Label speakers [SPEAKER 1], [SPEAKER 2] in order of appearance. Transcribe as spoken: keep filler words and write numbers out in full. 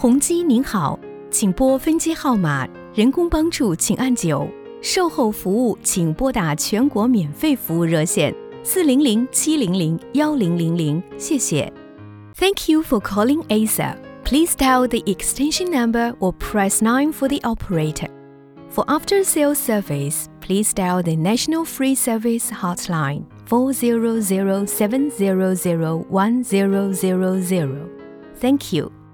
[SPEAKER 1] 宏基您好，请拨分机号码，人工帮助请按九，售后服务请拨打全国免费服务热线四零零七零零幺零零零，谢谢。Thank you for calling A S A. Please dial the extension number or press nine for the operator. For after-sales service, please dial the National Free Service Hotline four zero zero seven zero zero one zero zero zero. Thank you.